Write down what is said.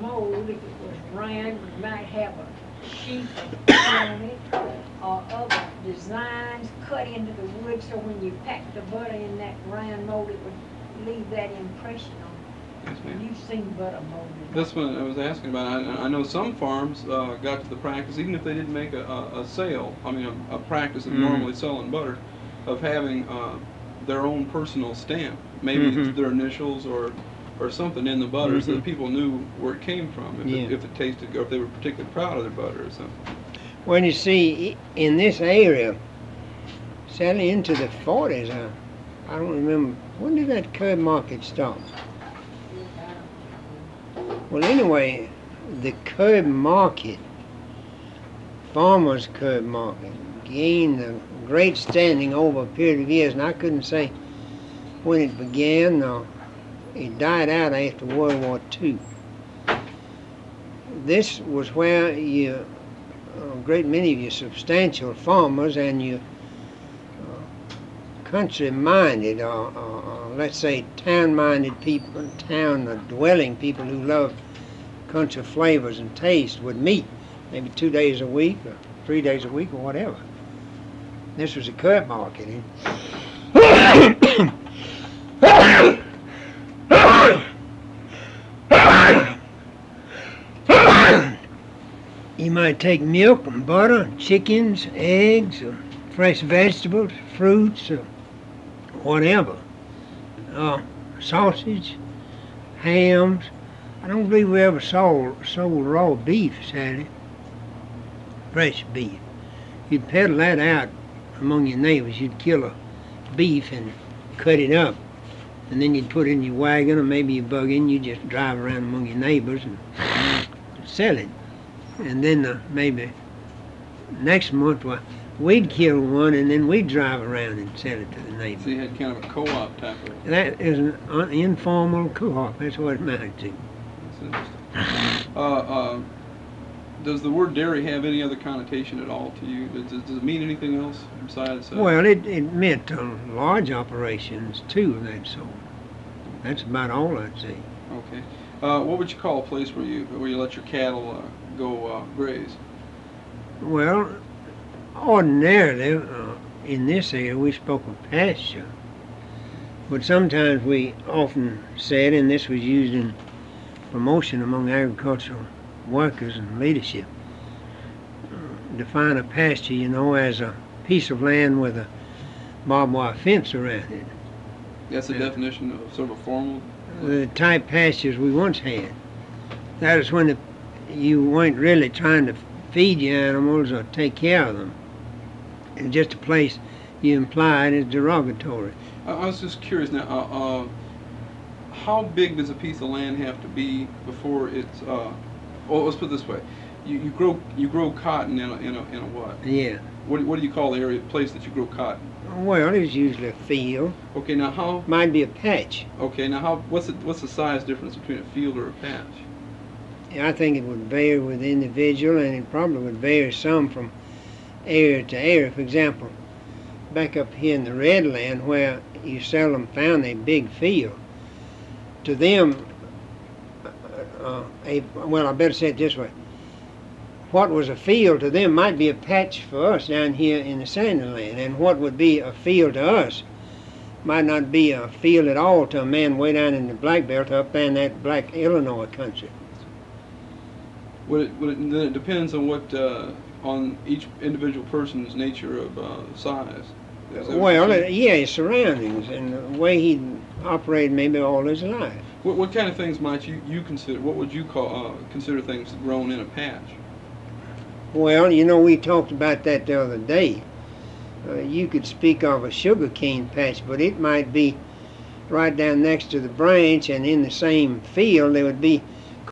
mold, if it was round, you might have a sheep on it, or other designs cut into the wood, so when you packed the butter in that round mold, it would leave that impression on it. Yes, ma'am. You've seen butter mold. That's what I was asking about. I know some farms got to the practice, even if they didn't make a sale, I mean a practice of normally selling butter, of having their own personal stamp, maybe their initials or something in the butter, so that people knew where it came from, if it tasted good, or if they were particularly proud of their butter or something. Well, you see, in this area, sadly into the 40s, I don't remember, when did that curb market start? Well, anyway, the curb market, farmers' curb market, gained a great standing over a period of years, and I couldn't say when it began. It died out after World War II. This was where a great many of you substantial farmers and you country-minded, or let's say town-minded people, town-dwelling people who love country flavors and taste would meet, maybe 2 days a week or 3 days a week or whatever. This was a curb market. You might take milk and butter, chickens, eggs, or fresh vegetables, fruits, or whatever. Sausage, hams. I don't believe we ever sold raw beef, Sally. Fresh beef. You'd peddle that out among your neighbors. You'd kill a beef and cut it up. And then you'd put it in your wagon or maybe your buggy, and you'd just drive around among your neighbors and sell it. And then maybe next month, we'd kill one, and then we'd drive around and sell it to the neighbors. So you had kind of a co-op type of... That is an informal co-op. That's what it amounted to. That's interesting. Does the word dairy have any other connotation at all to you? Does it mean anything else besides... Well, it meant large operations, too, of that sort. That's about all I'd say. Okay. What would you call a place where you let your cattle go graze? Well, ordinarily, in this area, we spoke of pasture. But sometimes we often said, and this was used in promotion among agricultural workers and leadership, define a pasture, as a piece of land with a barbed wire fence around it. That's a definition of sort of a formal... The type pastures we once had. That is when you weren't really trying to feed your animals or take care of them. It's just a place you implied is derogatory. I was just curious now, how big does a piece of land have to be before it's... well, let's put it this way. You grow cotton in a what? Yeah. What do you call the place that you grow cotton? Well, it's usually a field. Okay, now how... Might be a patch. Okay, now what's the size difference between a field or a patch? I think it would vary with the individual, and it probably would vary some from area to area. For example, back up here in the Redland, where you seldom found a big field, to them, well, I better say it this way. What was a field to them might be a patch for us down here in the sandy land, and what would be a field to us might not be a field at all to a man way down in the Black Belt up in that Black Illinois country. Then it depends on what on each individual person's nature of size. Well, yeah, his surroundings and the way he operated maybe all his life. What kind of things might you consider? What would you consider things grown in a patch? Well, we talked about that the other day. You could speak of a sugar cane patch, but it might be right down next to the branch, and in the same field there would be